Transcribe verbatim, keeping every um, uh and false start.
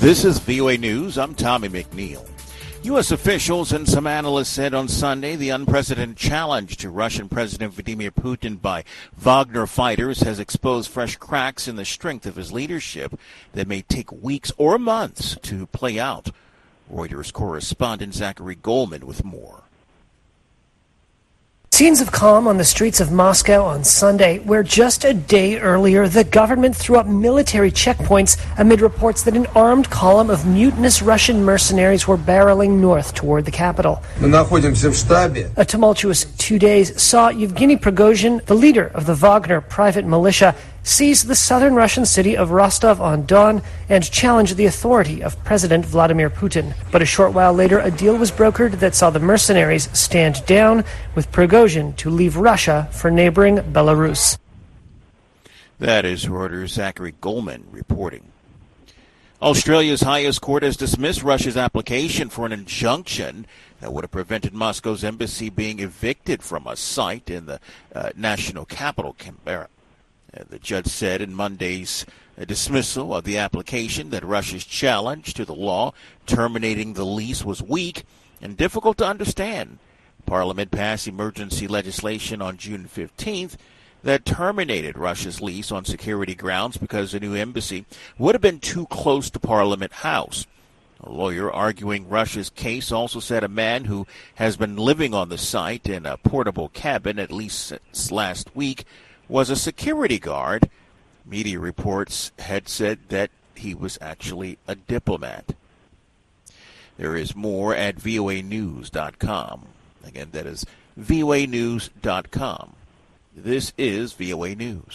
This is V O A News. I'm Tommy McNeil. U S officials and some analysts said on Sunday the unprecedented challenge to Russian President Vladimir Putin by Wagner fighters has exposed fresh cracks in the strength of his leadership that may take weeks or months to play out. Reuters correspondent Zachary Goldman with more. Scenes of calm on the streets of Moscow on Sunday, where just a day earlier the government threw up military checkpoints amid reports that an armed column of mutinous Russian mercenaries were barreling north toward the capital. A tumultuous two days saw Yevgeny Prigozhin, the leader of the Wagner private militia, seize the southern Russian city of Rostov-on-Don and challenge the authority of President Vladimir Putin. But a short while later, a deal was brokered that saw the mercenaries stand down, with Prigozhin to leave Russia for neighboring Belarus. That is Reuters' Zachary Goldman reporting. Australia's highest court has dismissed Russia's application for an injunction that would have prevented Moscow's embassy being evicted from a site in the uh, national capital, Canberra. The judge said in Monday's dismissal of the application that Russia's challenge to the law terminating the lease was weak and difficult to understand. Parliament passed emergency legislation on June fifteenth that terminated Russia's lease on security grounds because the new embassy would have been too close to Parliament House. A lawyer arguing Russia's case also said a man who has been living on the site in a portable cabin at least since last week was a security guard. Media reports had said that he was actually a diplomat. There is more at V O A news dot com. Again, that is V O A news dot com. This is V O A News.